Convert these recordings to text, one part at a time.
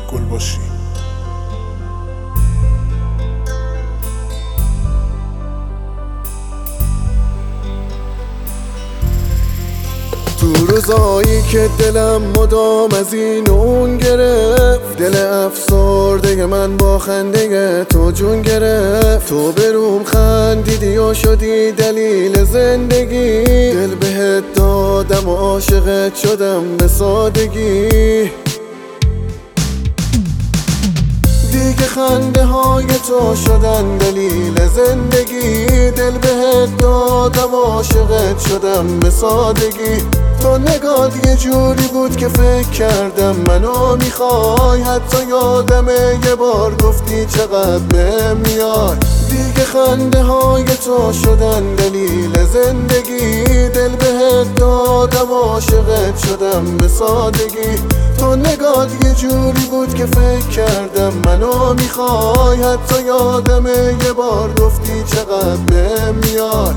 گل باشی. تو روزایی که دلم مدام از این اون گرفت، دل افسرده من با خنده تو جون گرفت. تو بروم خندیدی و شدی دلیل زندگی، دل بهت دادم و عاشقت شدم به سادگی. دیگه خنده های تو شدن دلیل زندگی، دل بهت دادم و عاشقت شدم به سادگی. تو نگات یه جوری بود که فکر کردم منو میخوای، حتی یادمه یه بار گفتی چقدر بهم میای. دیگه خنده های تو شدن دلیل زندگی، دل بهت دادم و عاشقت شدم به سادگی. تو نگات یه جوری بود که فکر کردم منو میخوای، حتی یادمه یه بار گفتی چقدر بهم میای.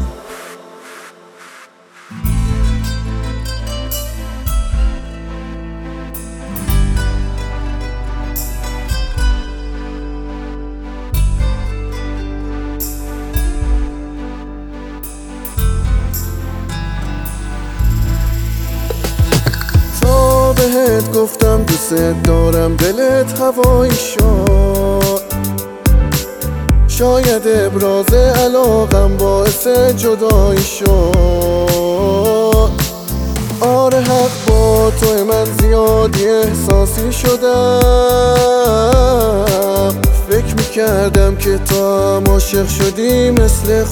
بهت گفتم دوست دارم دلت هوایی شد، شاید ابراز علاقم باعث جدایی شد. آره حق با تو من زیادی احساسی شدم، فکر میکردم که تو هم عاشق شدی مثل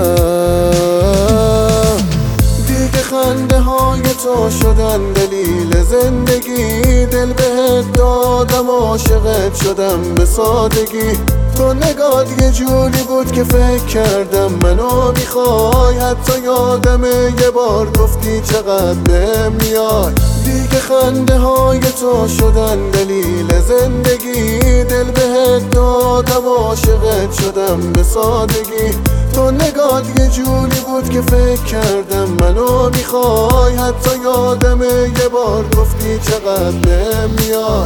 خودم. دیگه خنده های تو شدن دلیل زندگی، دل بهت دادم و عاشقت شدم به سادگی. تو نگات یه جوری بود که فکر کردم منو میخوای، حتی یادمه یه بار گفتی چقدر بهم میای. دیگه خنده های تو شدن دلیل زندگی، دل بهت دادم و عاشقت شدم به سادگی. تو نگات یه جوری بود که فکر کردم منو میخوای، حتی یادمه یه بار گفتی چقدر بهم میای.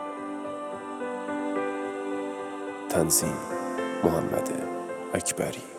تنظیم محمد اکبری.